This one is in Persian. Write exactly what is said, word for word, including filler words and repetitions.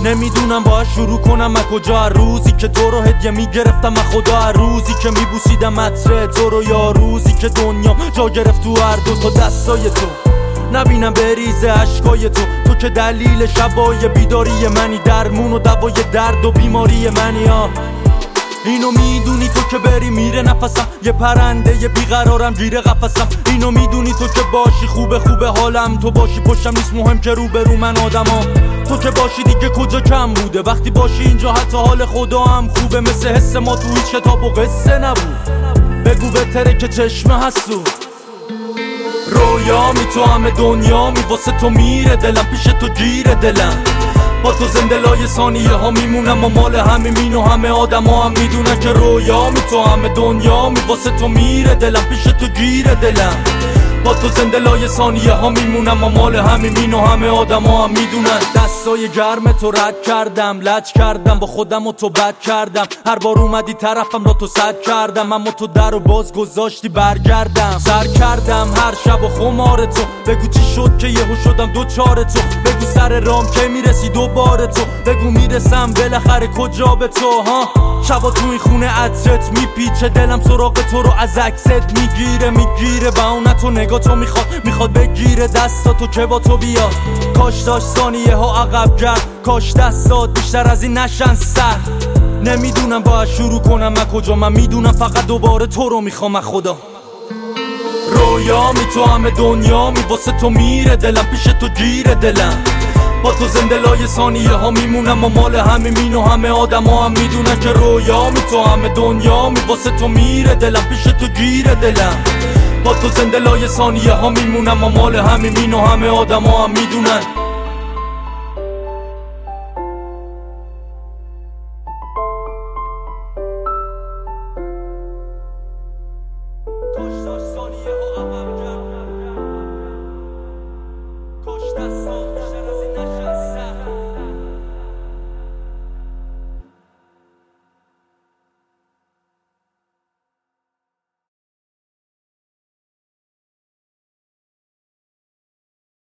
نمیدونم باید شروع کنم از کجا، روزی که تو رو هدیه میگرفتم از خدا، روزی که میبوسیدم عطر تو رو، یا روزی که دنیا جا گرفت تو هر دو تا دستای تو، نبینم بریزه عشقای تو. تو که دلیل شبای بیداری منی، درمون و دوای درد و بیماری منی. ها اینو میدونی تو که بری میره نفسم، یه پرنده یه بیقرارم گیره قفسم. اینو میدونی تو که باشی خوبه خوبه حالم، تو باشی پشتم نیست مهم که رو به رو من آدما. تو که باشی دیگه کجا کم بوده، وقتی باشی اینجا حتی حال خدا هم خوبه. مثل حس ما تو هیچ کتاب و قصه نبود، بگو بهتره که چشمه حسود. رویا می تو همه دنیا می واسه تو میره دلم، پیش تو گیره دلم. با تو زنده لای ثانیه ها میمونم و مال همه مین و همه آدم ها هم میدونن که رویا می تو همه دنیا می واسه تو میره دلم، پیش تو گیره دلم. با تو زنده لای ثانیه ها میمونم و مال همه مین و همه آدم ها هم میدونن. دستای گرم تو رد کردم، لج کردم با خودم و تو بد کردم. هر بار اومدی طرفم را تو صد کردم، اما تو در و باز گذاشتی برگردم. سر کردم هر شب و خمار تو، بگو چی شد که یهو شدم دوچار تو. بگو سر رام که میرسی دوباره تو، بگو میرسم بالاخره کجا به تو. ها شبا تو این خونه عطرت میپیچه، دلم سراغ تو رو از عکست میگیره میگیره. و اون تو نگاه تو میخواد میخواد بگیره دستاتو که با تو بیاد. کاش داشت ثانیه ها عقب گرد، کاش دستات بیشتر از این نشن سر. نمیدونم باید شروع کنم از کجا، من میدونم فقط دوباره تو رو میخوام از خدا. رویا می تو همه دنیا می واسه تو میره دلم، پیش تو گیره دلم. با تو زنده لای ثانیه ها میمونم و مال همه مین و همه آدم ها هم میدونن که رویا می تو همه دنیا می واسه تو میره دلم، پیش تو گیره دلم. با تو زنده لای ثانیه ها میمونم و مال همه مین و همه آدم ها هم میدونن.